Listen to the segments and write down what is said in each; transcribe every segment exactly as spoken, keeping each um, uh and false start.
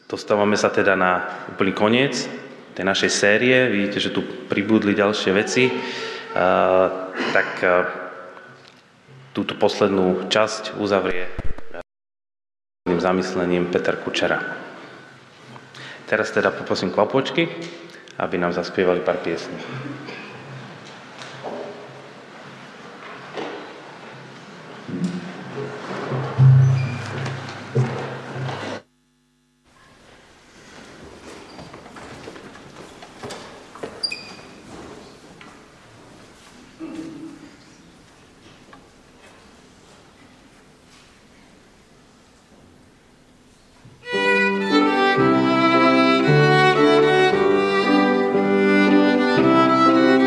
Dostávame sa teda na úplný koniec tej našej série. Vidíte, že tu pribudli ďalšie veci. Uh, tak uh, túto poslednú časť uzavrie zamyslením Peter Kučera. Teraz teda poprosím klapočky, aby nám zaspievali pár piesní. Thank you.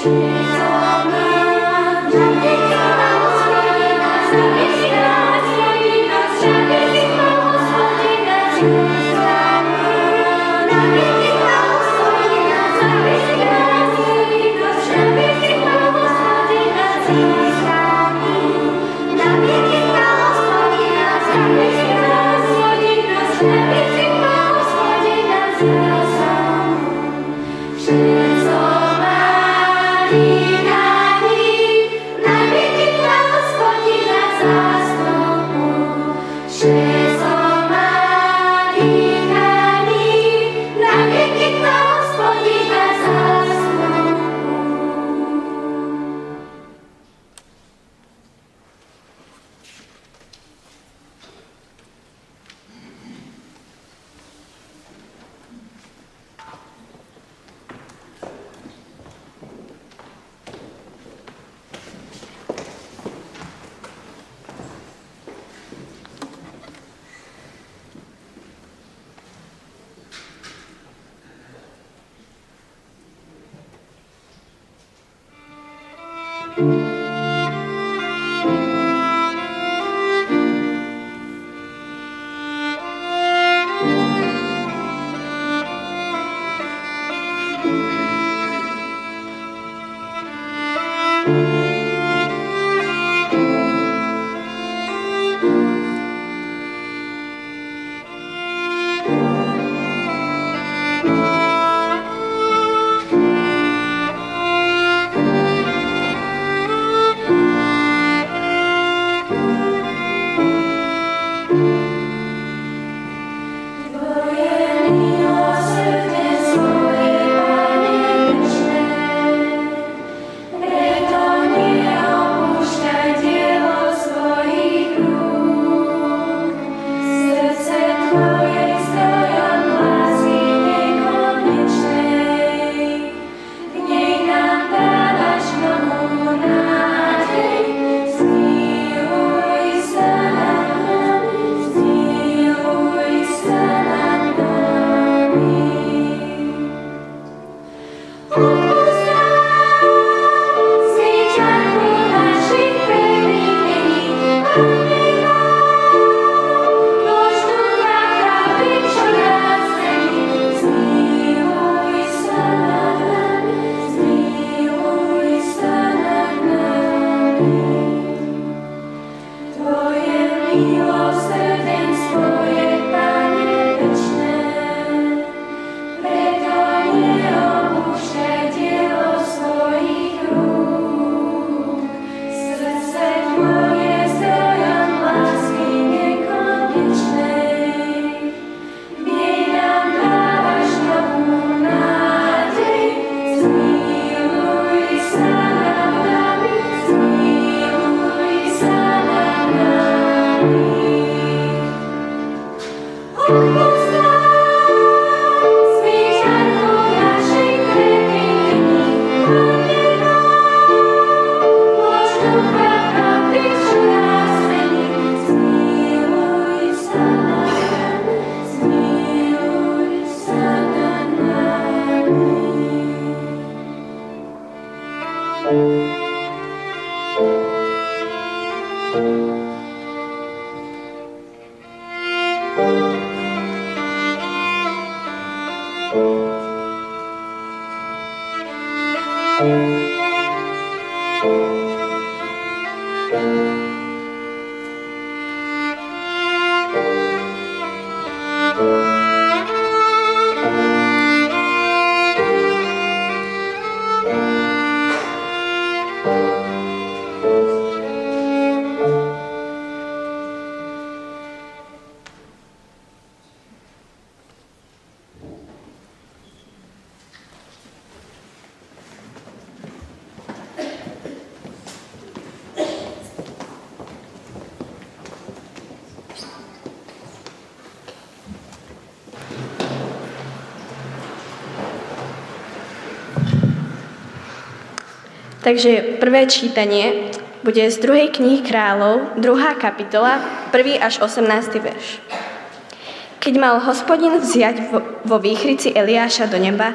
Takže prvé čítanie bude z druhej knihy Kráľov, druhá kapitola, prvý až osemnásty verš. Keď mal Hospodin vziať vo, vo výchrici Eliáša do neba,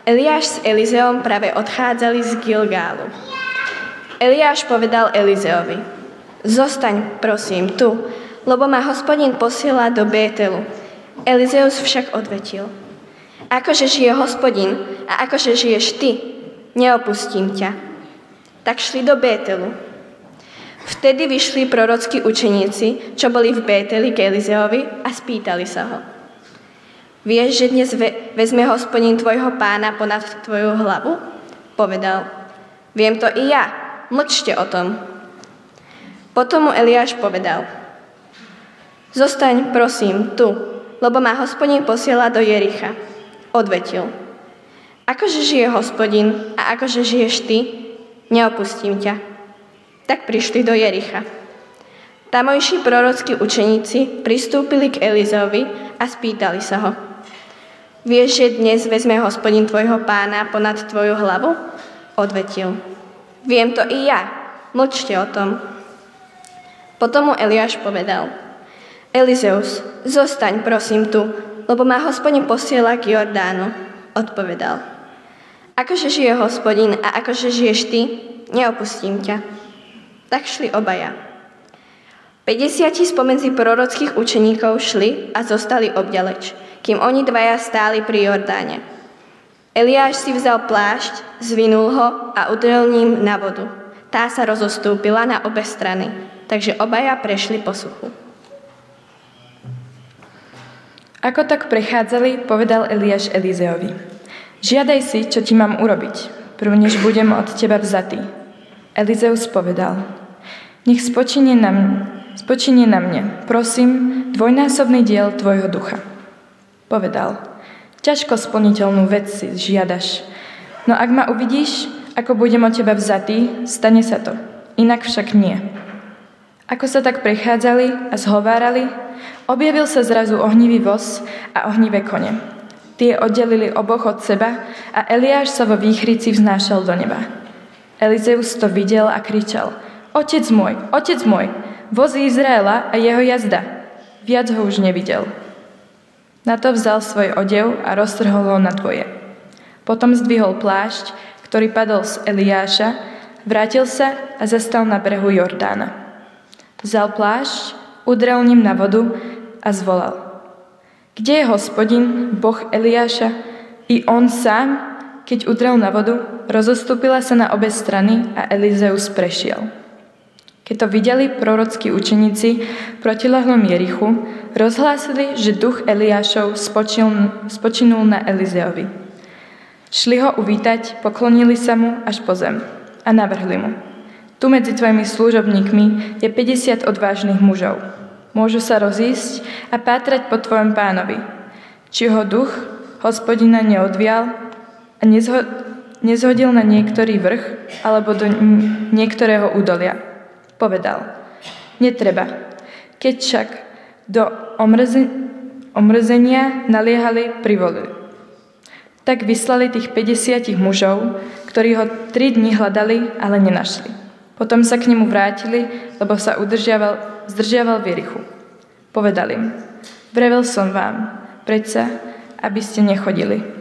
Eliáš s Elizeom práve odchádzali z Gilgálu. Eliáš povedal Elizeovi: Zostaň, prosím, tu, lebo ma Hospodin posiela do Bételu. Elizeus však odvetil: Akože žije Hospodin a akože žiješ ty, neopustím ťa. Tak šli do Bételu. Vtedy vyšli prorockí učeníci, čo boli v Bételi k Elizeovi a spýtali sa ho: Vieš, že dnes ve- vezme Hospodin tvojho pána ponad tvoju hlavu? Povedal: Viem to i ja, mlčte o tom. Potom mu Eliáš povedal: Zostaň, prosím, tu, lebo ma Hospodin posiela do Jericha. Odvetil: Akože žije Hospodin a akože žiješ ty, neopustím ťa. Tak prišli do Jericha. Tamojší prorockí učeníci pristúpili k Elizeovi a spýtali sa ho: Vieš, že dnes vezme Hospodin tvojho pána ponad tvoju hlavu? Odvetil: Viem to i ja, mlčte o tom. Potom mu Eliáš povedal: Elizeus, zostaň, prosím, tu, lebo ma Hospodin posiela k Jordánu. Odpovedal: Akože žije Hospodin a akože žiješ ty, neopustím ťa. Tak šli obaja. Päťdesiati spomedzi prorockých učeníkov šli a zostali obďaleč, kým oni dvaja stáli pri Jordáne. Eliáš si vzal plášť, zvinul ho a udrel ním na vodu. Tá sa rozostúpila na obe strany, takže obaja prešli po suchu. Ako tak prechádzali, povedal Eliáš Elizeovi: Žiadaj si, čo ti mám urobiť, prv než budem od teba vzatý. Elizeus povedal: Nech spočinie na mne, spočinie na mne, prosím, dvojnásobný diel tvojho ducha. Povedal: Ťažko splniteľnú vec si žiadaš, no ak ma uvidíš, ako budem od teba vzatý, stane sa to, inak však nie. Ako sa tak prechádzali a zhovárali, objavil sa zrazu ohnivý voz a ohnivé kone. Tie oddelili oboch od seba a Eliáš sa vo výchrici vznášal do neba. Elizeus to videl a kričal: Otec môj, otec môj, voz Izraela a jeho jazda. Viac ho už nevidel. Na to vzal svoj odev a roztrhol ho na dvoje. Potom zdvihol plášť, ktorý padol z Eliáša, vrátil sa a zastal na brehu Jordána. Vzal plášť, udrel ním na vodu a zvolal: Kde je Hospodin, Boh Eliáša? I on sám, keď udrel na vodu, rozostúpila sa na obe strany a Elizeus prešiel. Keď to videli prorockí učeníci v protiľahlom Jerichu, rozhlásili, že duch Eliášov spočil, spočinul na Elizeovi. Šli ho uvítať, poklonili sa mu až po zem a navrhli mu: Tu medzi tvojimi služobníkmi je päťdesiat odvážnych mužov. Môžu sa rozísť a pátrať po tvojom pánovi, či ho duch Hospodina neodvial a nezho- nezhodil na niektorý vrch alebo do n- niektorého údolia. Povedal: Netreba. Keď však do omrze- omrzenia naliehali, privolili. Tak vyslali tých päťdesiat mužov, ktorí ho tri dni hľadali, ale nenašli. Potom sa k nemu vrátili, lebo sa udržiaval, zdržiaval v Jerichu. Povedal im: Vrevel som vám, predsa, aby ste nechodili.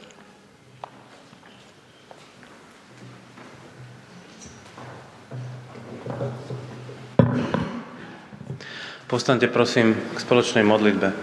Povstaňte prosím k spoločnej modlitbe.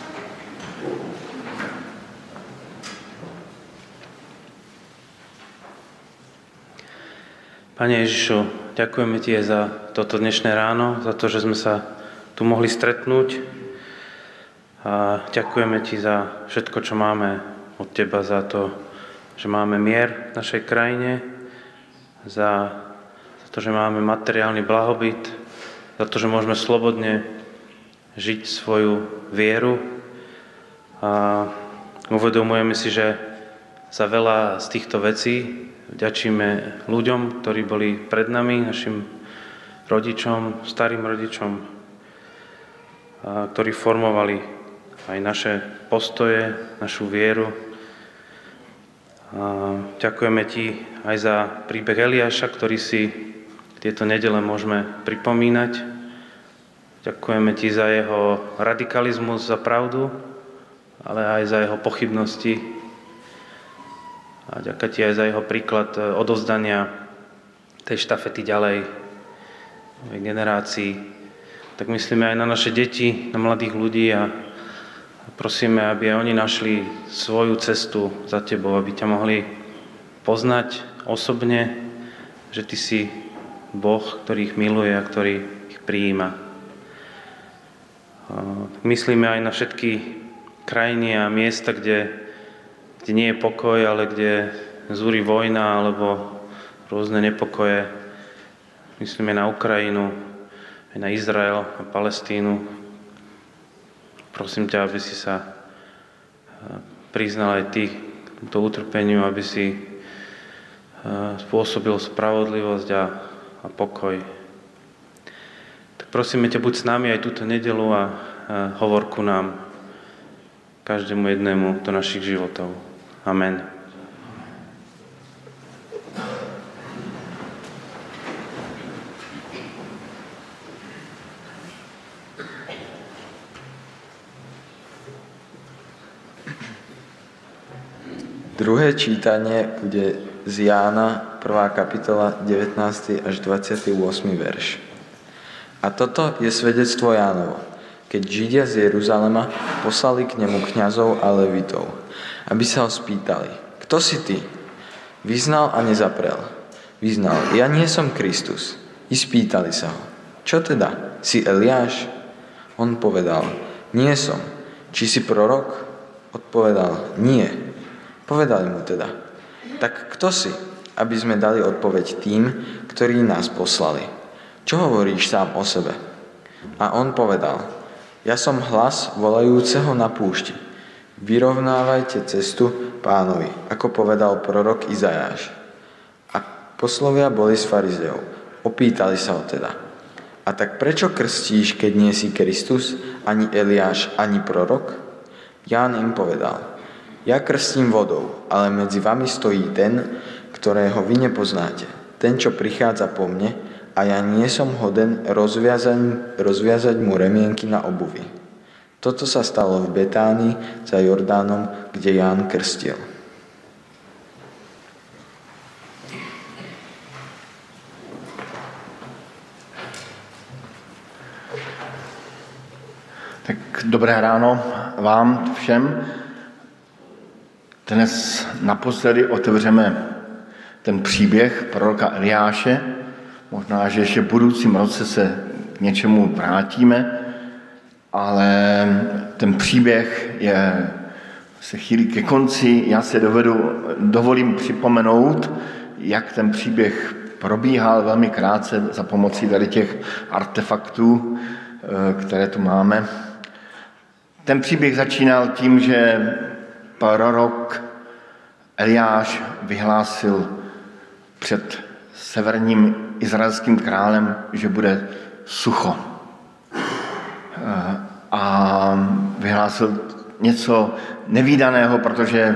Pane Ježišu, ďakujeme Ti za toto dnešné ráno, za to, že sme sa tu mohli stretnúť. A ďakujeme Ti za všetko, čo máme od Teba, za to, že máme mier v našej krajine, za, za to, že máme materiálny blahobyt, za to, že môžeme slobodne žiť svoju vieru. A uvedomujeme si, že za veľa z týchto vecí vďačíme ľuďom, ktorí boli pred nami, našim rodičom, starým rodičom, a ktorí formovali aj naše postoje, našu vieru. A ďakujeme Ti aj za príbeh Eliáša, ktorý si tieto nedele môžeme pripomínať. Ďakujeme Ti za jeho radikalizmus, za pravdu, ale aj za jeho pochybnosti. A ďakujem ti aj za jeho príklad odovzdania tej štafety ďalej generácii. Tak myslíme aj na naše deti, na mladých ľudí a prosíme, aby aj oni našli svoju cestu za tebou, aby ťa mohli poznať osobne, že ty si Boh, ktorý ich miluje a ktorý ich prijíma. Myslíme aj na všetky krajiny a miesta, kde, kde nie je pokoj, ale kde zúri vojna alebo rôzne nepokoje. Myslíme na Ukrajinu, aj na Izrael a Palestínu. Prosím ťa, aby si sa priznal aj ty k tomu utrpeniu, aby si spôsobil spravodlivosť a, a pokoj. Tak prosíme ťa, buď s nami aj túto nedeľu a, a hovor ku nám, každému jednému do našich životov. Amen. Druhé čítanie bude z Jána, prvá kapitola, devätnásty až dvadsiaty ôsmy verš. A toto je svedectvo Jánovo, keď Židia z Jeruzalema poslali k nemu kňazov a levitov, aby sa ho spýtali: Kto si ty? Vyznal a nezaprel. Vyznal: Ja nie som Kristus. I spýtali sa ho: Čo teda? Si Eliáš? On povedal: Nie som. Či si prorok? Odpovedal: Nie. Povedali mu teda: Tak kto si, aby sme dali odpoveď tým, ktorí nás poslali? Čo hovoríš sám o sebe? A on povedal: Ja som hlas volajúceho na púšti. Vyrovnávajte cestu Pánovi, ako povedal prorok Izajáš. A poslovia boli z farizeov. Opýtali sa ho teda: A tak prečo krstíš, keď nie si Kristus, ani Eliáš, ani prorok? Ján im povedal: Ja krstím vodou, ale medzi vami stojí ten, ktorého vy nepoznáte. Ten, čo prichádza po mne, a ja nie som hoden rozviazať, rozviazať mu remienky na obuvi. Toto sa stalo v Betánii za Jordánom, kde Ján krstil. Tak dobré ráno vám všem. Dnes naposledy otevřeme ten příběh proroka Eliáše. Možná, že ještě v budoucím roce se k něčemu vrátíme, ale ten příběh je se chýlí ke konci. Já se dovedu, dovolím připomenout, jak ten příběh probíhal velmi krátce za pomocí tady těch artefaktů, které tu máme. Ten příběh začínal tím, že prorok Eliáš vyhlásil před severním izraelským králem, že bude sucho. A vyhlásil něco nevídaného, protože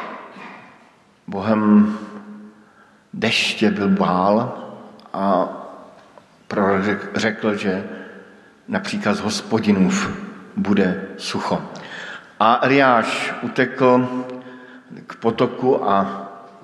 bohem deště byl Bál a prorok řekl, že na příkaz Hospodinův bude sucho. A Eliáš utekl k potoku a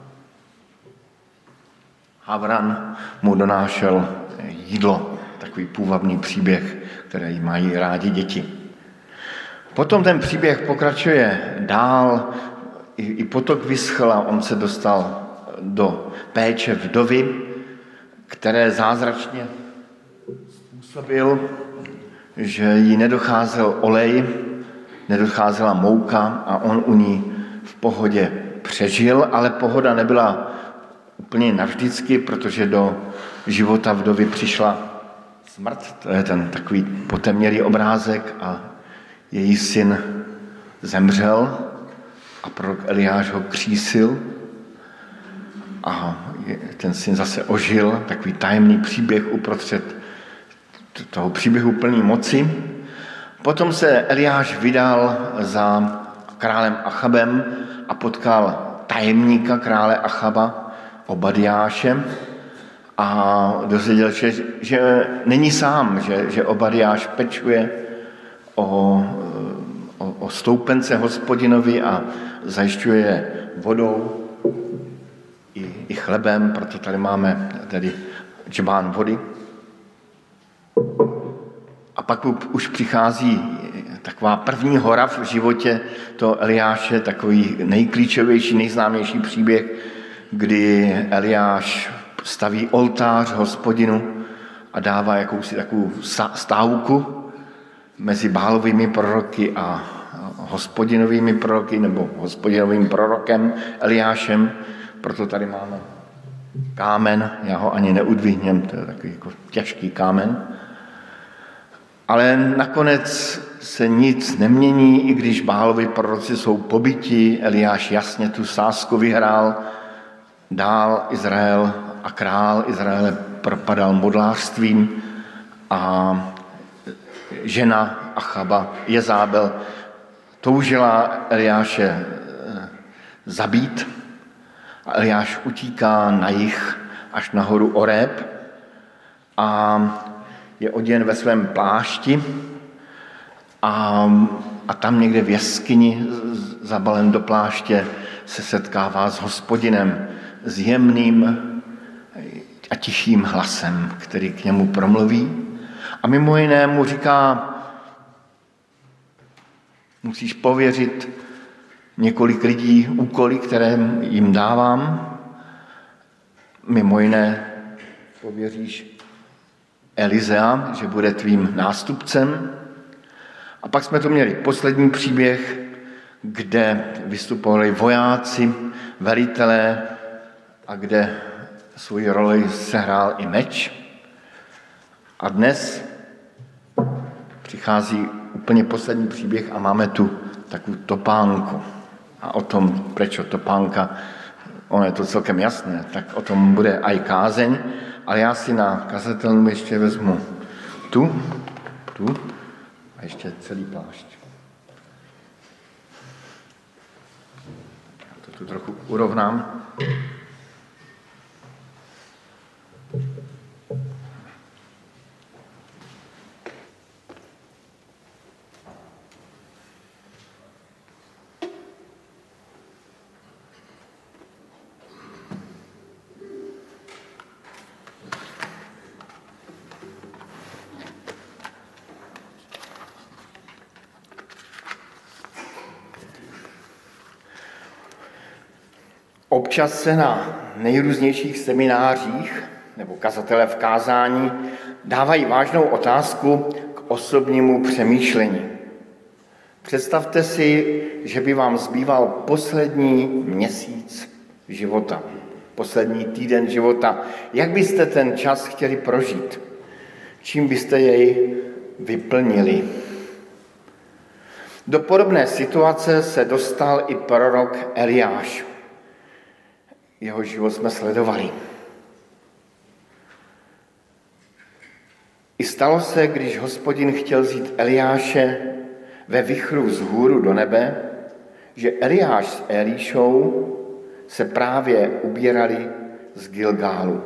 Havran mu donášel jídlo, takový půvabný příběh, který mají rádi děti. Potom ten příběh pokračuje dál, i, i potok vyschl a on se dostal do péče vdovy, které zázračně způsobil, že jí nedocházel olej, nedocházela mouka a on u ní v pohodě přežil, ale pohoda nebyla úplně navždycky, protože do života vdovy přišla smrt. To je ten takový potemnělý obrázek a její syn zemřel a prorok Eliáš ho křísil a ten syn zase ožil. Takový tajemný příběh uprostřed toho příběhu plný moci. Potom se Eliáš vydal za králem Achabem a potkal tajemníka krále Achaba, Obadiáše, a dozvěděl se, že, že není sám, že, že Obadiáš pečuje o, o, o stoupence Hospodinovi a zajišťuje vodou chlebem, proto tady máme tedy džbán vody. A pak už přichází taková první hora v životě toho Eliáše, takový nejklíčovější, nejznámější příběh, kdy Eliáš staví oltář Hospodinu a dává jakousi takovou stávku mezi Bálovými proroky a Hospodinovými proroky, nebo Hospodinovým prorokem Eliášem. Proto tady máme kámen, já ho ani neudvihnem, to je takový jako těžký kámen. Ale nakonec se nic nemění, i když Bálovi proroci jsou pobiti, Eliáš jasně tu sázku vyhrál, dál Izrael a král Izraele propadal modlářstvím a žena Achaba, Jezábel, toužila Eliáše zabít a Eliáš utíká na jih až na horu Oreb a je oděn ve svém plášti a, a tam někde v jeskyni zabalen do pláště se setkává s Hospodinem, s jemným a tichým hlasem, který k němu promluví. A mimo jiné mu říká, musíš pověřit několik lidí úkoly, které jim dávám. Mimo jiné pověříš Elizea, že bude tvým nástupcem. A pak jsme tu měli poslední příběh, kde vystupovali vojáci, velitelé a kde svou roli sehrál i meč. A dnes přichází úplně poslední příběh a máme tu takovou topánku. A o tom, proč topánka, ono je to celkem jasné, tak o tom bude aj kázeň, ale já si na kazatelnu ještě vezmu tu, tu a ještě celý plášť. Já to tu trochu urovnám. Občas se na nejrůznějších seminářích nebo kazatelé v kázání dávají vážnou otázku k osobnímu přemýšlení. Představte si, že by vám zbýval poslední měsíc života, poslední týden života. Jak byste ten čas chtěli prožít? Čím byste jej vyplnili? Do podobné situace se dostal i prorok Eliáš. Jeho život jsme sledovali. I stalo se, když Hospodin chtěl vzít Eliáše ve vichru vzhůru do nebe, že Eliáš s Elíšou se právě ubírali z Gilgálu.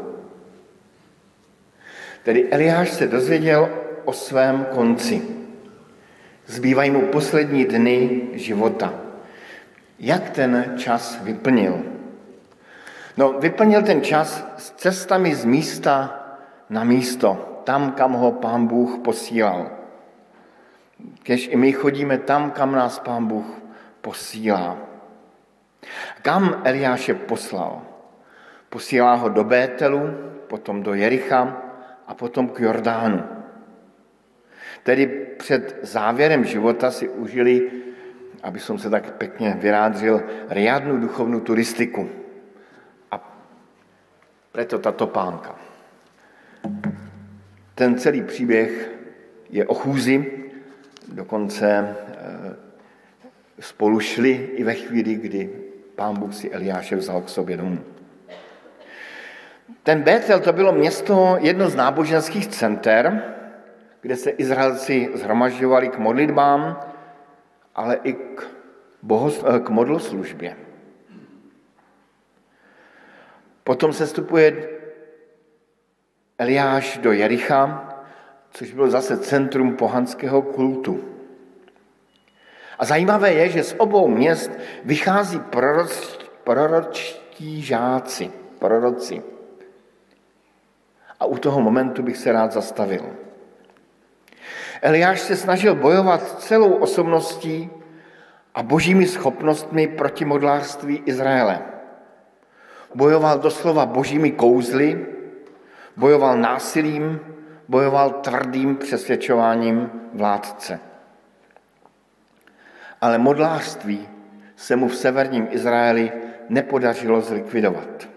Tedy Eliáš se dozvěděl o svém konci. Zbývají mu poslední dny života. Jak ten čas vyplnil? No, vyplnil ten čas s cestami z místa na místo, tam, kam ho Pán Bůh posílal. Kež i my chodíme tam, kam nás Pán Bůh posílá. Kam Eliáše poslal? Posílá ho do Bételu, potom do Jericha a potom k Jordánu. Tedy před závěrem života si užili, aby som se tak pěkně vyjádřil, riadnu duchovnou turistiku. Preto ta topánka. Ten celý příběh je o chůzi, dokonce spolu šli i ve chvíli, kdy Pán Bůh si Eliáše vzal k sobě domů. Ten Bétel to bylo město, jedno z náboženských center, kde se Izraelci shromažďovali k modlitbám, ale i k, bohos, k modloslužbě. Potom se vstupuje Eliáš do Jericha, což bylo zase centrum pohanského kultu. A zajímavé je, že z obou měst vychází proroč, proročtí žáci. proroci. A u toho momentu bych se rád zastavil. Eliáš se snažil bojovat celou osobností a božími schopnostmi proti modlářství Izraele. Bojoval doslova božími kouzly, bojoval násilím, bojoval tvrdým přesvědčováním vládce. Ale modlářství se mu v severním Izraeli nepodařilo zlikvidovat.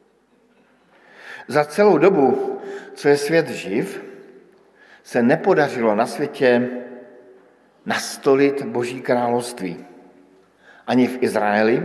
Za celou dobu, co je svět živ, se nepodařilo na světě nastolit Boží království. Ani v Izraeli,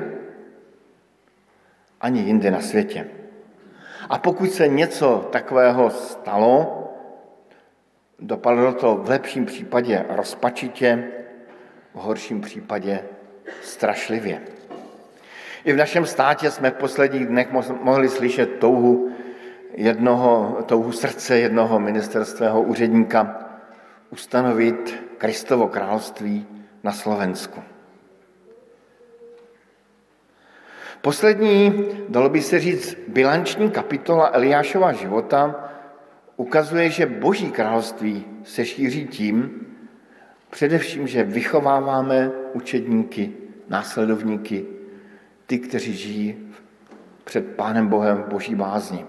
ani jinde na světě. A pokud se něco takového stalo, dopadlo to v lepším případě rozpačitě, v horším případě strašlivě. I v našem státě jsme v posledních dnech mohli slyšet touhu, jednoho, touhu srdce jednoho ministerského úředníka ustanovit Kristovo království na Slovensku. Poslední, dalo by se říct, bilanční kapitola Eliášova života ukazuje, že Boží království se šíří tím, především, že vychováváme učedníky, následovníky, ty, kteří žijí před Pánem Bohem v Boží bázni.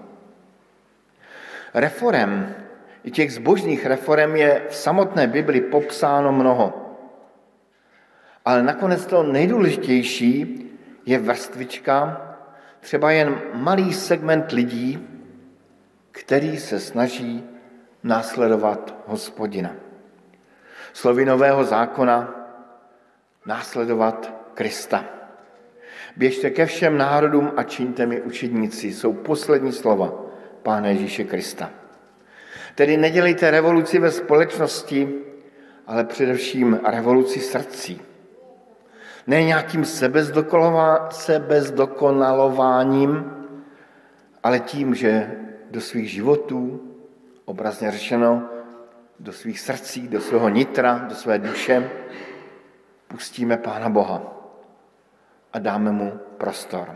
Reforem, i těch zbožných reforem je v samotné Bibli popsáno mnoho. Ale nakonec to nejdůležitější je vrstvička, třeba jen malý segment lidí, který se snaží následovat Hospodina. Slovy Nového zákona následovat Krista. Běžte ke všem národům a čiňte mi učedníci, jsou poslední slova Pána Ježíše Krista. Tedy nedělejte revoluci ve společnosti, ale především revoluci srdcí. Ne nějakým sebezdokonalováním, ale tím, že do svých životů, obrazně řečeno, do svých srdcí, do svého nitra, do své duše, pustíme Pána Boha a dáme mu prostor.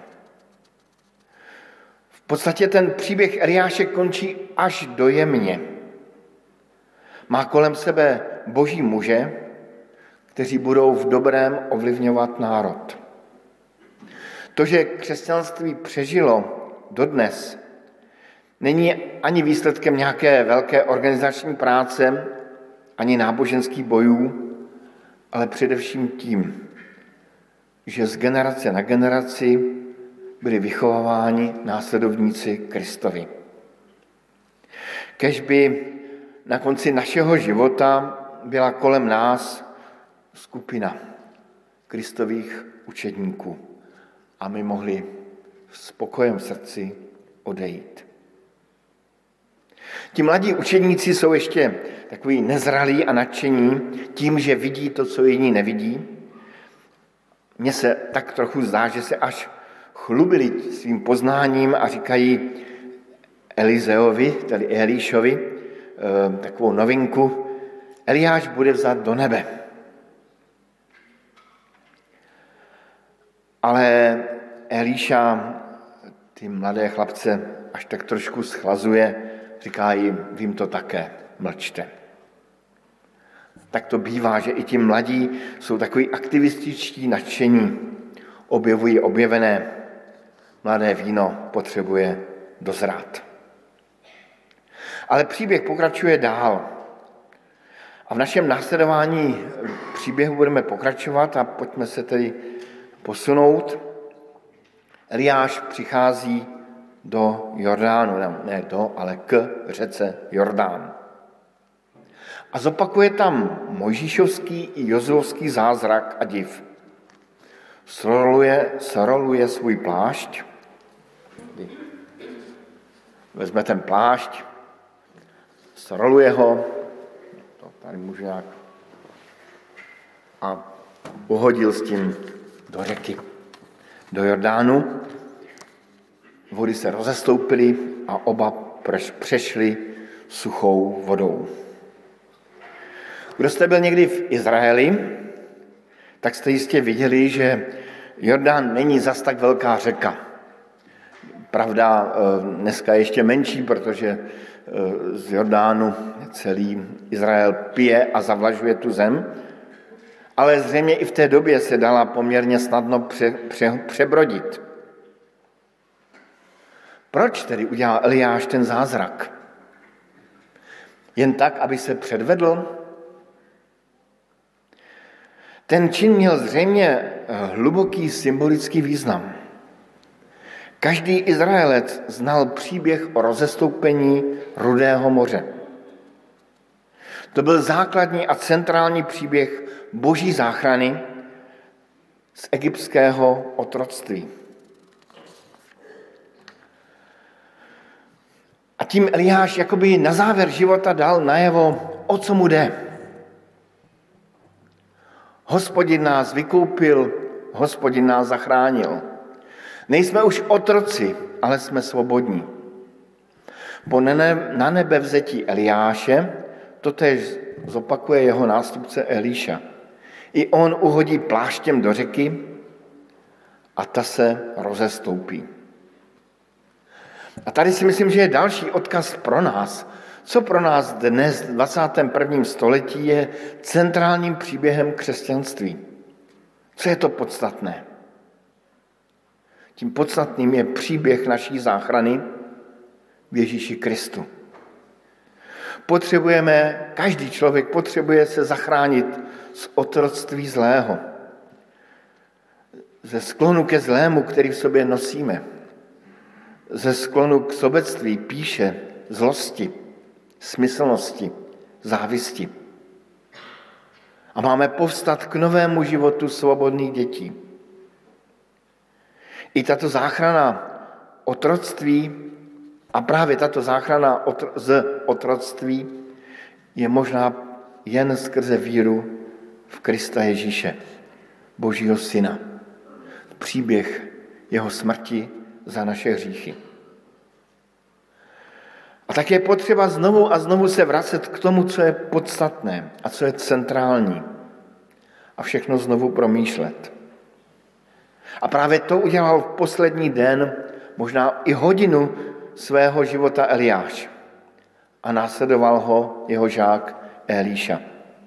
V podstatě ten příběh Eliáše končí až dojemně. Má kolem sebe boží muže, kteří budou v dobrém ovlivňovat národ. To, že křesťanství přežilo dodnes, není ani výsledkem nějaké velké organizační práce, ani náboženských bojů, ale především tím, že z generace na generaci byli vychováváni následovníci Kristovi. Kéž by na konci našeho života byla kolem nás skupina Kristových učedníků a my mohli s pokojem v srdci odejít. Ti mladí učedníci jsou ještě takový nezralí a nadšení tím, že vidí to, co jiní nevidí. Mně se tak trochu zdá, že se až chlubili svým poznáním a říkají Elizeovi, tedy Elíšovi, takovou novinku, Eliáš bude vzat do nebe. Ale Elíša ty mladé chlapce až tak trošku schlazuje, říká jim, vím to také, mlčte. Tak to bývá, že i ti mladí jsou takový aktivističtí nadšení, objevují objevené, mladé víno potřebuje dozrát. Ale příběh pokračuje dál. A v našem následování příběhu budeme pokračovat a pojďme se tedy posunout. Eliáš přichází do Jordánu, ne do, ale k řece Jordán. A zopakuje tam mojžíšovský i jozuovský zázrak a div. Soroluje, soroluje svůj plášť, vezme ten plášť, soroluje ho, to tady můžu nějak, a uhodil s tím do řeky, do Jordánu. Vody se rozestoupily a oba přešli suchou vodou. Kdo jste byl někdy v Izraeli, tak jste jistě viděli, že Jordán není zas tak velká řeka. Pravda, dneska ještě menší, protože z Jordánu celý Izrael pije a zavlažuje tu zem, ale zřejmě i v té době se dala poměrně snadno pře, pře, přebrodit. Proč tedy udělal Eliáš ten zázrak? Jen tak, aby se předvedl? Ten čin měl zřejmě hluboký symbolický význam. Každý Izraelec znal příběh o rozestoupení Rudého moře. To byl základní a centrální příběh boží záchrany z egyptského otroctví. A tím Eliáš jakoby na závěr života dal najevo, o co mu jde. Hospodin nás vykoupil, Hospodin nás zachránil. Nejsme už otroci, ale jsme svobodní. Po na nebe vzetí Eliáše totéž zopakuje jeho nástupce Elíša. I on uhodí pláštěm do řeky a ta se rozestoupí. A tady si myslím, že je další odkaz pro nás. Co pro nás dnes v dvacátém prvním století je centrálním příběhem křesťanství? Co je to podstatné? Tím podstatným je příběh naší záchrany v Ježíši Kristu. Potřebujeme, každý člověk potřebuje se zachránit z otroctví zlého, ze sklonu ke zlému, který v sobě nosíme, ze sklonu k sobectví, píše, zlosti, smyslnosti, závisti. A máme povstat k novému životu svobodných dětí. I tato záchrana otroctví a právě tato záchrana z otroctví je možná jen skrze víru v Krista Ježíše, Božího Syna. Příběh jeho smrti za naše hříchy. A tak je potřeba znovu a znovu se vracet k tomu, co je podstatné a co je centrální. A všechno znovu promýšlet. A právě to udělal v poslední den, možná i hodinu svého života Eliáš. A následoval ho jeho žák Elíša.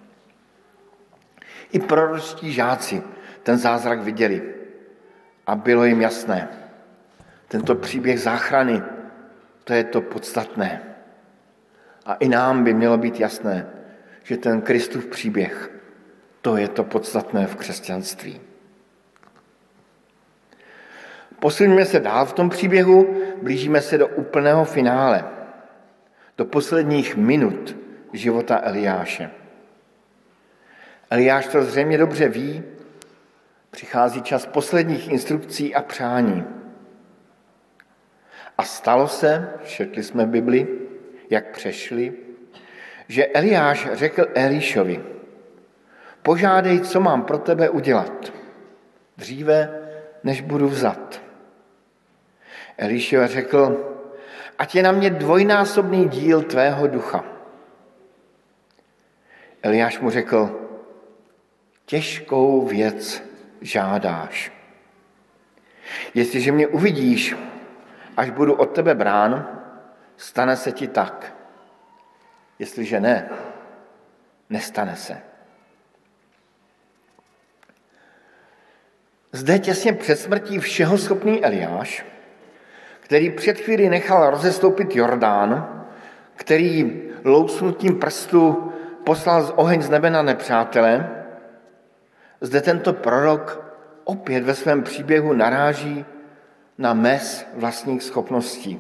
I proročtí žáci ten zázrak viděli. A bylo jim jasné. Tento příběh záchrany, to je to podstatné. A i nám by mělo být jasné, že ten Kristův příběh, to je to podstatné v křesťanství. Posuníme se dál v tom příběhu, blížíme se do úplného finále, do posledních minut života Eliáše. Eliáš to zřejmě dobře ví, přichází čas posledních instrukcí a přání. A stalo se, četli jsme Bibli, jak přešli, že Eliáš řekl Elíšovi, požádej, co mám pro tebe udělat, dříve, než budu vzat. Elíša řekl, ať je na mě dvojnásobný díl tvého ducha. Eliáš mu řekl, těžkou věc žádáš. Jestliže mě uvidíš, až budu od tebe brán, stane se ti tak. Jestliže ne, nestane se. Zde těsně před smrtí všeho schopný Eliáš, který před chvílí nechal rozestoupit Jordán, který lousnutím prstu poslal z oheň z nebe na nepřátele, zde tento prorok opět ve svém příběhu naráží na mez vlastních schopností.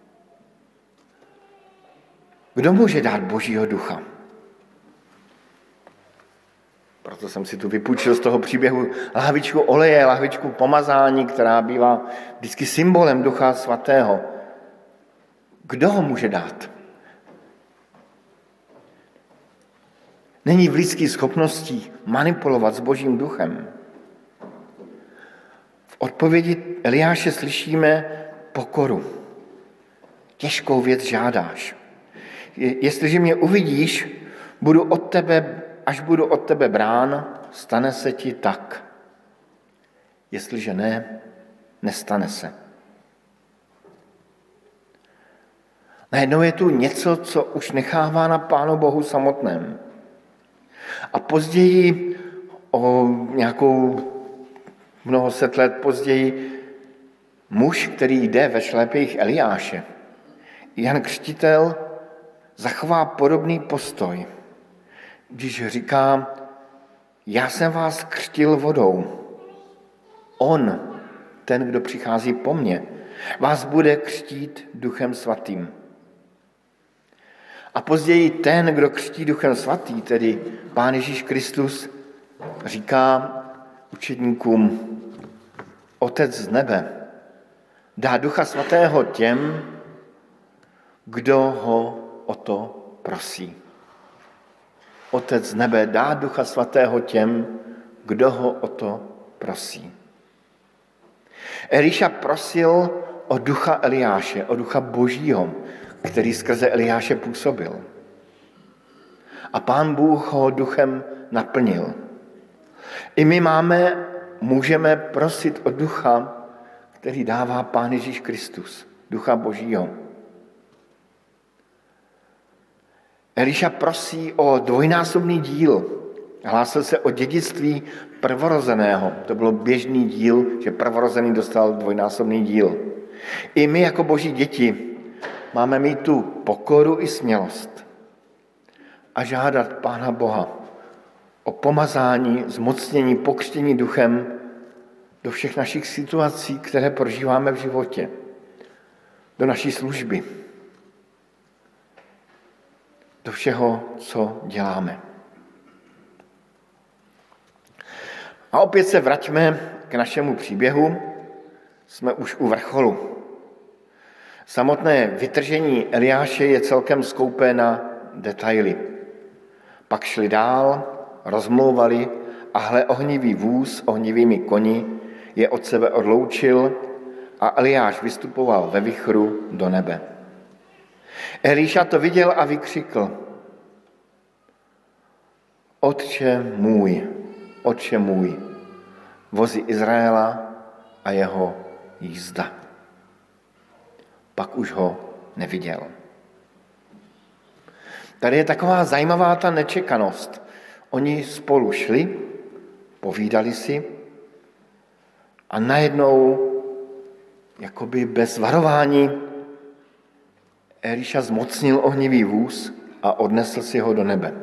Kdo může dát Božího ducha? Proto jsem si tu vypůjčil z toho příběhu lahvičku oleje, lahvičku pomazání, která bývá vždycky symbolem Ducha Svatého. Kdo ho může dát? Není v lidských schopností manipulovat s Božím duchem. V odpovědi Eliáše slyšíme pokoru. Těžkou věc žádáš. Jestliže mě uvidíš, budu od tebe, až budu od tebe brán, stane se ti tak. Jestliže ne, nestane se. Najednou je tu něco, co už nechává na Pánu Bohu samotném. A později, o nějakou mnoho set let později, muž, který jde ve šlépějích Eliáše, Jan Křtitel, zachová podobný postoj, když říká, já jsem vás křtil vodou. On, ten, kdo přichází po mně, vás bude křtít Duchem Svatým. A později ten, kdo křtí Duchem Svatý, tedy Pán Ježíš Kristus, říká učedníkům, Otec z nebe dá Ducha Svatého těm, kdo ho o to prosí. Otec z nebe dá Ducha Svatého těm, kdo ho o to prosí. Eliša prosil o ducha Eliáše, o ducha Božího, který skrze Eliáše působil. A Pán Bůh ho duchem naplnil. I my máme, můžeme prosit o ducha, který dává Pán Ježíš Kristus, ducha Božího. Eliša prosí o dvojnásobný díl. Hlásil se o dědictví prvorozeného. To bylo běžný díl, že prvorozený dostal dvojnásobný díl. I my jako Boží děti máme mít tu pokoru i smělost a žádat Pána Boha o pomazání, zmocnění, pokřtění duchem do všech našich situací, které prožíváme v životě, do naší služby, do všeho, co děláme. A opět se vraťme k našemu příběhu. Jsme už u vrcholu. Samotné vytržení Eliáše je celkem skoupé na detaily. Pak šli dál, rozmlouvali a hle, ohnivý vůz s ohnivými koni je od sebe odloučil a Eliáš vystupoval ve vichru do nebe. Eliša to viděl a vykřikl, Otče můj, Otče můj, vozy Izraela a jeho jízda. Pak už ho neviděl. Tady je taková zajímavá ta nečekanost. Oni spolu šli, povídali si a najednou, jakoby bez varování, Eliša zmocnil ohnivý vůz a odnesl si ho do nebe.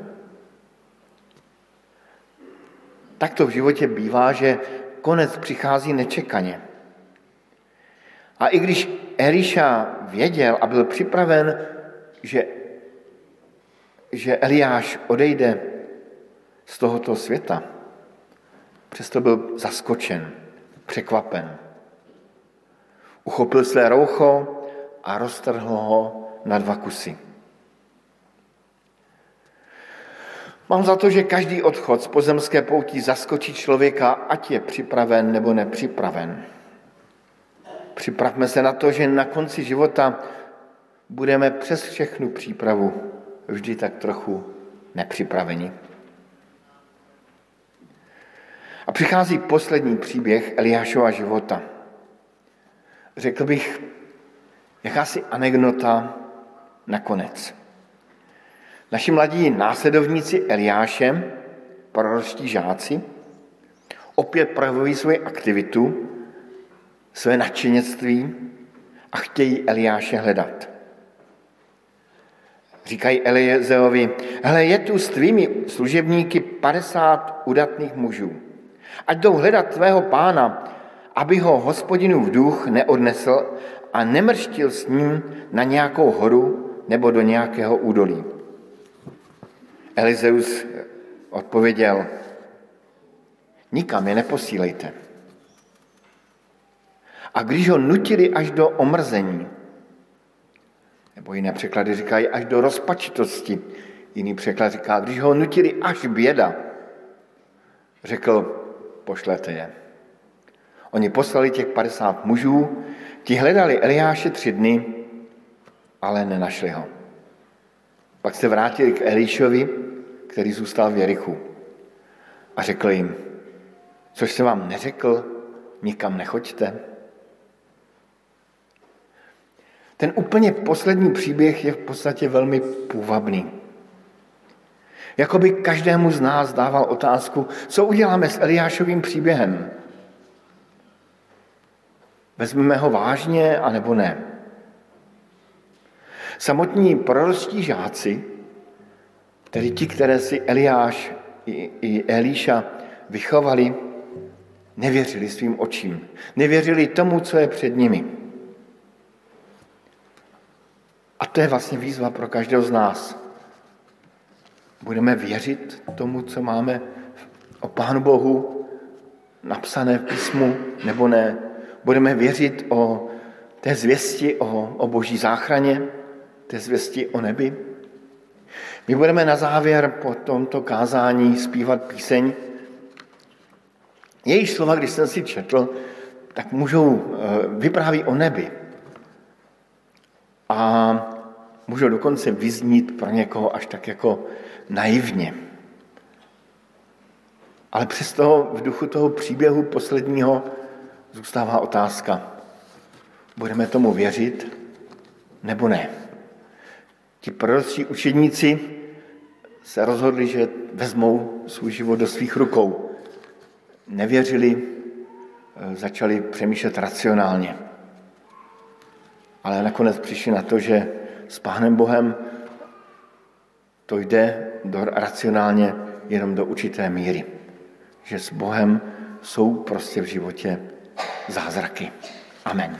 Tak to v životě bývá, že konec přichází nečekaně. A i když Eliša věděl a byl připraven, že, že Eliáš odejde z tohoto světa, přesto byl zaskočen, překvapen. Uchopil své roucho a roztrhl ho na dva kusy. Mám za to, že každý odchod z pozemské poutí zaskočí člověka, ať je připraven nebo nepřipraven. Připravme se na to, že na konci života budeme přes všechnu přípravu vždy tak trochu nepřipraveni. A přichází poslední příběh Eliášova života. Řekl bych, jakási anekdota nakonec. Naši mladí následovníci Eliáše, proročtí žáci, opět projevují svoji aktivitu, své nadšenectví a chtějí Eliáše hledat. Říkají Elizeovi, hele, je tu s tvými služebníky padesát udatných mužů. Ať jdou hledat tvého pána, aby ho Hospodinův duch neodnesl a nemrštil s ním na nějakou horu nebo do nějakého údolí. Elizeus odpověděl, nikam je neposílejte. A když ho nutili až do omrzení, nebo jiné překlady říkají až do rozpačitosti, jiný překlad říká, když ho nutili až běda, řekl, pošlete je. Oni poslali těch padesát mužů, ti hledali Eliáše tři dny, ale nenašli ho. Pak se vrátili k Elišovi, který zůstal v Jerichu. A řekl jim, což jsem vám neřekl, nikam nechoďte. Ten úplně poslední příběh je v podstatě velmi půvabný. Jakoby každému z nás dával otázku, co uděláme s Eliášovým příběhem. Vezmeme ho vážně, anebo ne? Samotní proročtí žáci, tedy ti, které si Eliáš i, i Elíša vychovali, nevěřili svým očím. Nevěřili tomu, co je před nimi. A to je vlastně výzva pro každého z nás. Budeme věřit tomu, co máme o Pánu Bohu napsané v písmu, nebo ne? Budeme věřit o té zvěsti o, o boží záchraně, té zvěsti o nebi? My budeme na závěr po tomto kázání zpívat píseň. Jejíž slova, když jsem si četl, tak můžou, vypráví o nebi. A můžou dokonce vyznít pro někoho až tak jako naivně. Ale přesto v duchu toho příběhu posledního zůstává otázka. Budeme tomu věřit, nebo ne? Ti proročí učedníci se rozhodli, že vezmou svůj život do svých rukou. Nevěřili, začali přemýšlet racionálně. Ale nakonec přišli na to, že s Pánem Bohem to jde do racionálně jenom do určité míry. Že s Bohem jsou prostě v životě zázraky. Amen.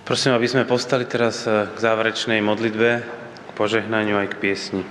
Prosím, aby sme povstali teraz k záverečnej modlitbe, k požehnaniu aj k piesni.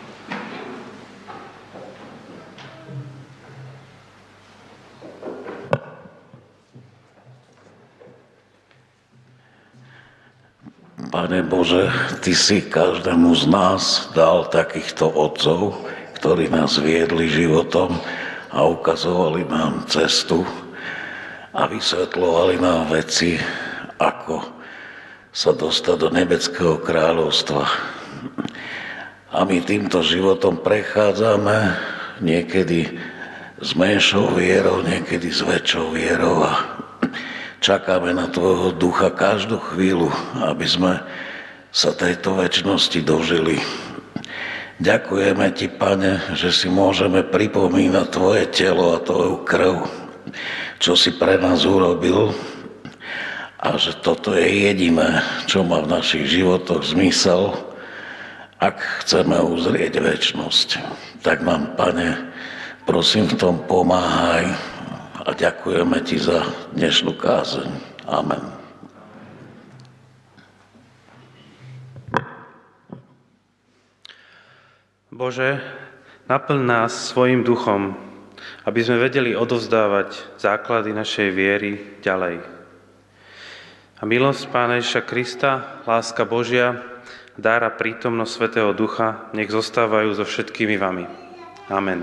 Pane Bože, Ty si každému z nás dal takýchto otcov, ktorí nás viedli životom a ukazovali nám cestu a vysvetľovali nám veci, ako sa dostať do nebeského kráľovstva. A my týmto životom prechádzame niekedy s menšou vierou, niekedy s väčšou vierou a čakáme na Tvojho ducha každú chvíľu, aby sme sa tejto večnosti dožili. Ďakujeme Ti, Pane, že si môžeme pripomínať Tvoje telo a Tvoju krv, čo si pre nás urobil, a že toto je jediné, čo má v našich životoch zmysel, ak chceme uzrieť večnosť. Tak nám, Pane, prosím, v tom pomáhaj a ďakujeme Ti za dnešnú kázeň. Amen. Bože, naplň nás svojim duchom, aby sme vedeli odovzdávať základy našej viery ďalej. A milosť Pána Ježiša Krista, láska Božia, dar a prítomnosť Svätého Ducha nech zostávajú so všetkými vami. Amen.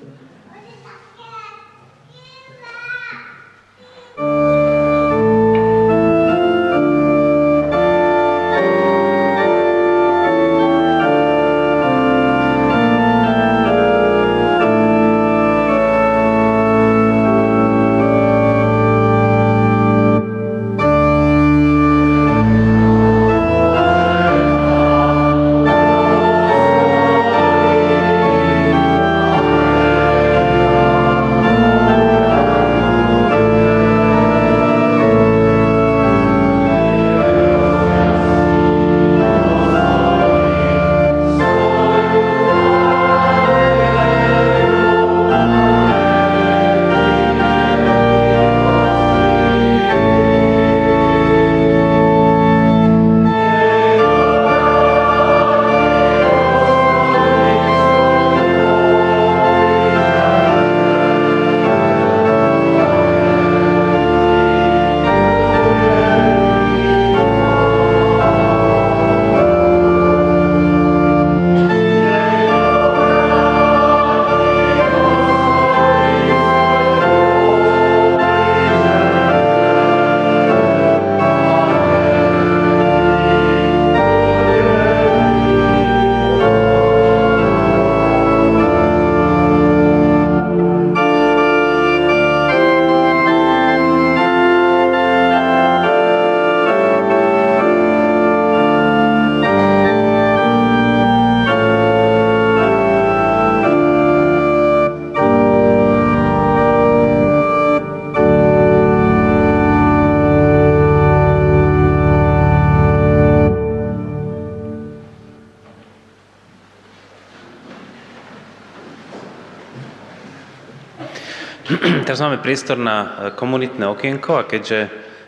Teraz máme priestor na komunitné okienko a keďže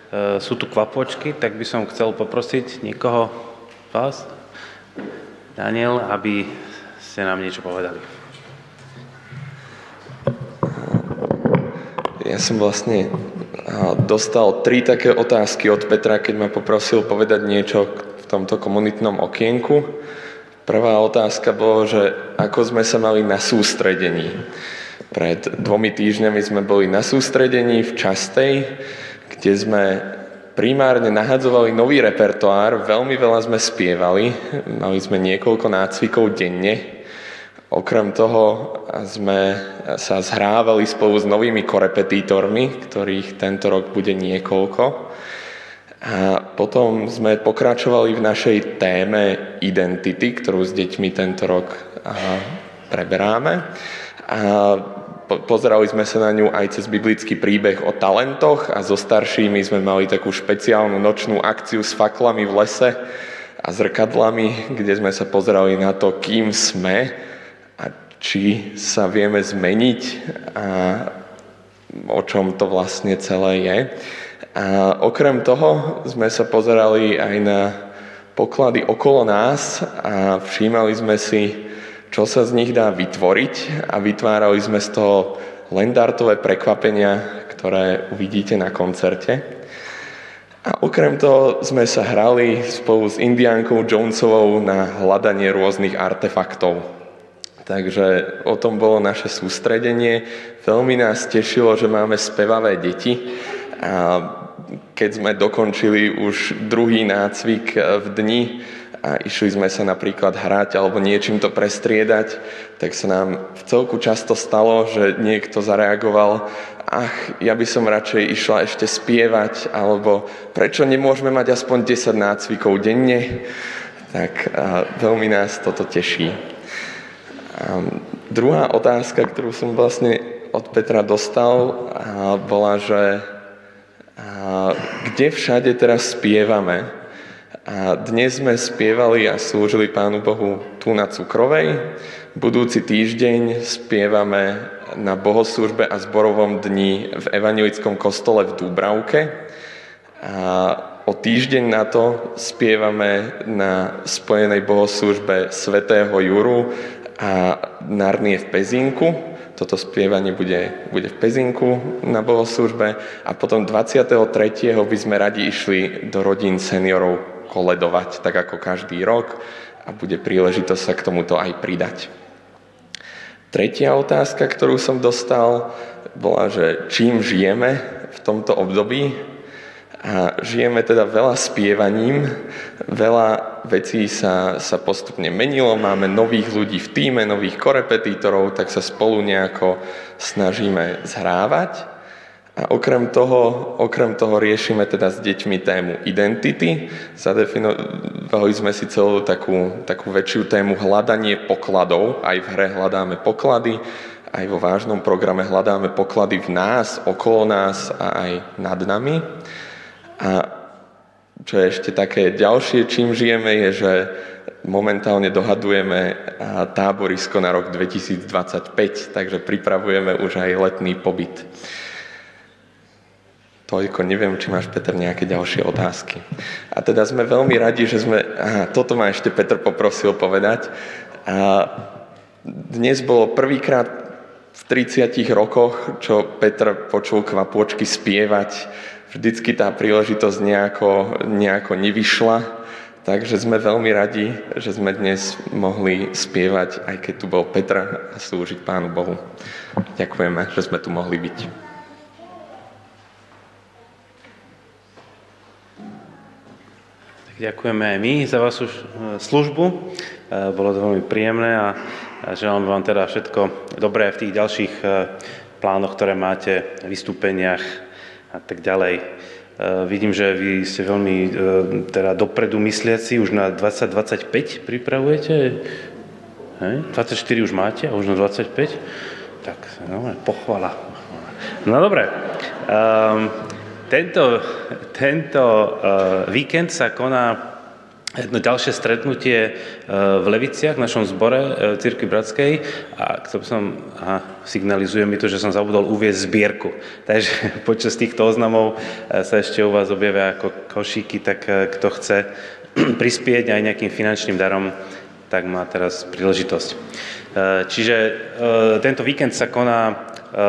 sú tu kvapočky, tak by som chcel poprosiť niekoho vás, Daniel, aby ste nám niečo povedali. Ja som vlastne dostal tri také otázky od Petra, keď ma poprosil povedať niečo v tomto komunitnom okienku. Prvá otázka bolo, že ako sme sa mali na sústredení. Pred dvomi týždňami sme boli na sústredení v Častej, kde sme primárne nahadzovali nový repertoár, veľmi veľa sme spievali, mali sme niekoľko nácvikov denne. Okrem toho sme sa zhrávali spolu s novými korepetítormi, ktorých tento rok bude niekoľko. A potom sme pokračovali v našej téme identity, ktorú s deťmi tento rok preberáme. A pozerali sme sa na ňu aj cez biblický príbeh o talentoch a so staršími sme mali takú špeciálnu nočnú akciu s faklami v lese a zrkadlami, kde sme sa pozerali na to, kým sme a či sa vieme zmeniť a o čom to vlastne celé je. A okrem toho sme sa pozerali aj na poklady okolo nás a všímali sme si, čo sa z nich dá vytvoriť a vytvárali sme z toho landártové prekvapenia, ktoré uvidíte na koncerte. A okrem toho sme sa hrali spolu s Indiánkou Jonesovou na hľadanie rôznych artefaktov. Takže o tom bolo naše sústredenie. Veľmi nás tešilo, že máme spevavé deti. A keď sme dokončili už druhý nácvik v dni a išli sme sa napríklad hrať alebo niečím to prestriedať, tak sa nám v celku často stalo, že niekto zareagoval: ach, ja by som radšej išla ešte spievať, alebo prečo nemôžeme mať aspoň desať nácvikov denne. Tak a veľmi nás toto teší. A druhá otázka, ktorú som vlastne od Petra dostal, bola, že a kde všade teraz spievame. A dnes sme spievali a slúžili Pánu Bohu tu na Cukrovej. Budúci týždeň spievame na bohoslúžbe a zborovom dni v evanjelickom kostole v Dúbravke. A o týždeň na to spievame na spojenej bohoslúžbe svätého Juru a Narnie v Pezinku. Toto spievanie bude, bude v Pezinku na bohoslúžbe a potom dvadsiateho tretieho by sme radi išli do rodín seniorov koledovať, tak ako každý rok, a bude príležitosť sa k tomuto aj pridať. Tretia otázka, ktorú som dostal, bola, že čím žijeme v tomto období. A žijeme teda veľa spievaním, veľa vecí sa, sa postupne menilo, máme nových ľudí v tíme, nových korepetítorov, tak sa spolu nejako snažíme zhrávať. A okrem toho, okrem toho riešime teda s deťmi tému identity. Zadefinovali sme si celú takú, takú väčšiu tému hľadanie pokladov. Aj v hre hľadáme poklady, aj vo vážnom programe hľadáme poklady v nás, okolo nás a aj nad nami. A čo je ešte také ďalšie, čím žijeme, je, že momentálne dohadujeme táborisko na rok dvetisícdvadsaťpäť, takže pripravujeme už aj letný pobyt. Toľko, neviem, či máš, Peter, nejaké ďalšie otázky. A teda sme veľmi radi, že sme... Aha, toto ma ešte Peter poprosil povedať. A dnes bolo prvýkrát v tridsiatich rokoch, čo Peter počul kvapôčky spievať. Vždycky tá príležitosť nejako, nejako nevyšla, takže sme veľmi radi, že sme dnes mohli spievať, aj keď tu bol Petr, a slúžiť Pánu Bohu. Ďakujeme, že sme tu mohli byť. Tak ďakujeme aj my za vašu službu. Bolo to veľmi príjemné a želám vám teda všetko dobré v tých ďalších plánoch, ktoré máte, vystúpeniach a tak ďalej. Uh, vidím, že vy ste veľmi uh, teda dopredu mysliaci, už na dvadsať dvadsaťpäť pripravujete? Hej? dvadsaťštyri už máte a už na dvadsaťpäť? Tak, no, pochvala. No dobre. Um, tento tento uh, víkend sa koná jedno ďalšie stretnutie v Leviciach, v našom zbore Cirkvi Bratskej, a chcel som, aha, signalizuje mi to, že som zabudol uviesť zbierku. Takže počas týchto oznamov sa ešte u vás objavia ako košíky, tak kto chce prispieť aj nejakým finančným darom, tak má teraz príležitosť. Čiže tento víkend sa koná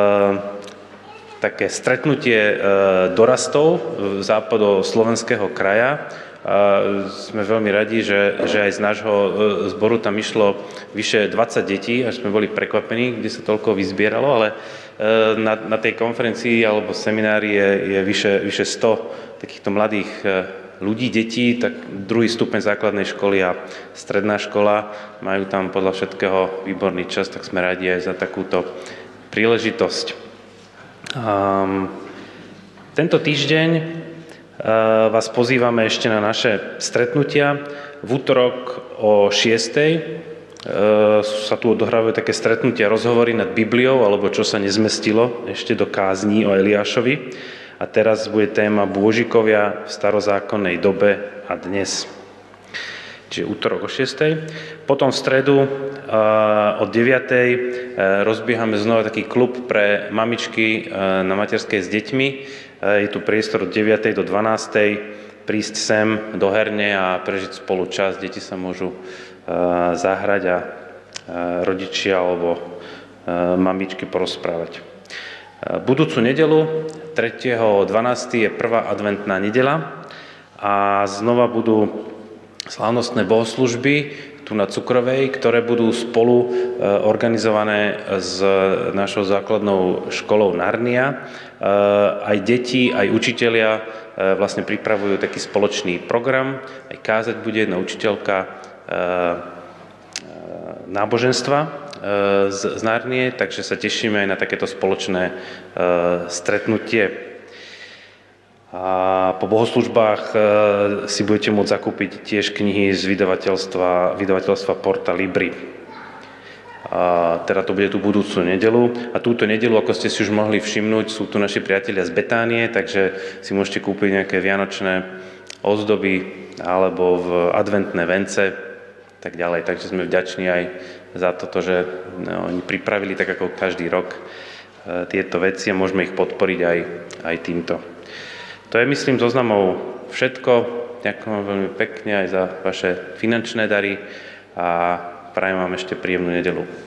také stretnutie dorastov západoslovenského kraja. A sme veľmi radi, že, že aj z nášho zboru tam išlo vyše dvadsať detí, až sme boli prekvapení, kde sa toľko vyzbieralo, ale na, na tej konferencii alebo seminári je, je vyše, vyše sto takýchto mladých ľudí, detí, tak druhý stupeň základnej školy a stredná škola, majú tam podľa všetkého výborný čas, tak sme radi aj za takúto príležitosť. Um, tento týždeň vás pozývame ešte na naše stretnutia. V útorok o šiestej sa tu odohrávajú také stretnutia, rozhovory nad Bibliou, alebo čo sa nezmestilo ešte do kázní o Eliášovi. A teraz bude téma Bôžikovia v starozákonnej dobe a dnes. Čiže útorok o šiestej. Potom v stredu od deviatej rozbiehame znova taký klub pre mamičky na materskej s deťmi. Je tu priestor od deviatej do dvanástej prísť sem do herne a prežiť spolu čas. Deti sa môžu zahrať a rodičia alebo mamičky porozprávať. Budúcu nedelu, tretieho dvanásteho je prvá adventná nedeľa a znova budú slávnostné bohoslužby tu na Cukrovej, ktoré budú spolu organizované s našou základnou školou Narnia. Aj deti, aj učitelia vlastne pripravujú taký spoločný program. Aj kázať bude jedna učiteľka náboženstva z, z Narnie, takže sa tešíme aj na takéto spoločné stretnutie. A po bohoslužbách si budete môcť zakúpiť tiež knihy z vydavateľstva, vydavateľstva Porta Libri. A teda to bude tú budúcu nedelu. A túto nedelu, ako ste si už mohli všimnúť, sú tu naši priatelia z Betánie, takže si môžete kúpiť nejaké vianočné ozdoby alebo v adventné vence, tak ďalej. Takže sme vďační aj za toto, že no, oni pripravili tak ako každý rok e, tieto veci a môžeme ich podporiť aj, aj týmto. To je, myslím, zoznamov všetko. Ďakujem veľmi pekne aj za vaše finančné dary a prajem vám ešte príjemnú nedeľu.